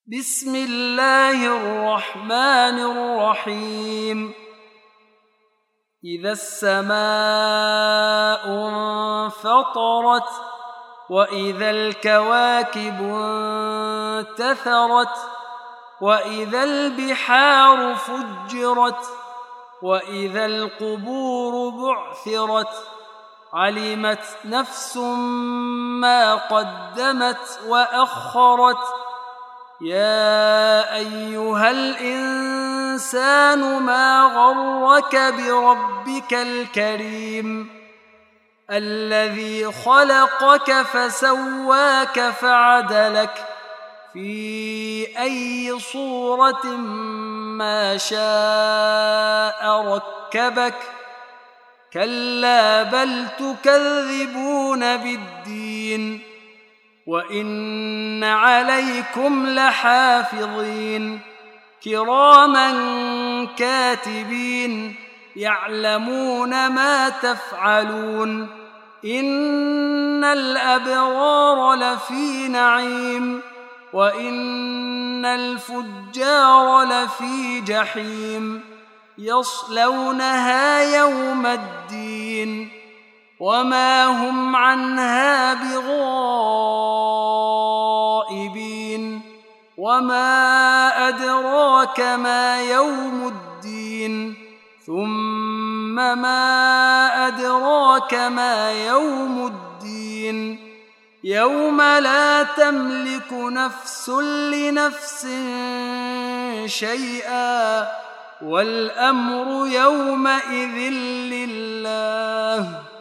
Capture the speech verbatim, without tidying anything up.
بسم الله الرحمن الرحيم إذا السماء انفطرت وإذا الكواكب انتثرت وإذا البحار فجرت وإذا القبور بعثرت علمت نفس ما قدمت وأخرت يا أيها الإنسان ما غرك بربك الكريم الذي خلقك فسواك فعدلك في أي صورة ما شاء ركبك كلا بل تكذبون بالدين وإن عليكم لحافظين كراما كاتبين يعلمون ما تفعلون إن الأبرار لفي نعيم وإن الفجار لفي جحيم يصلونها يوم الدين وما هم عنها بغائبين وما أدراك ما يوم الدين ثم ما أدراك ما يوم الدين يوم لا تملك نفس لنفس شيئا والأمر يومئذ لله